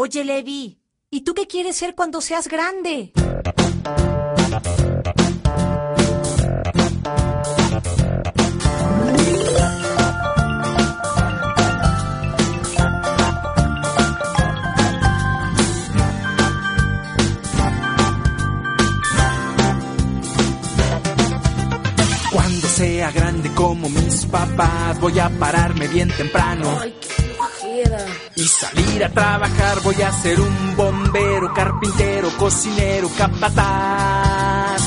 Oye, Levi, ¿y tú qué quieres ser cuando seas grande? Cuando sea grande como mis papás, voy a pararme bien temprano. Ay, qué flojera. Y salir a trabajar, voy a ser un bombero, carpintero, cocinero, capataz.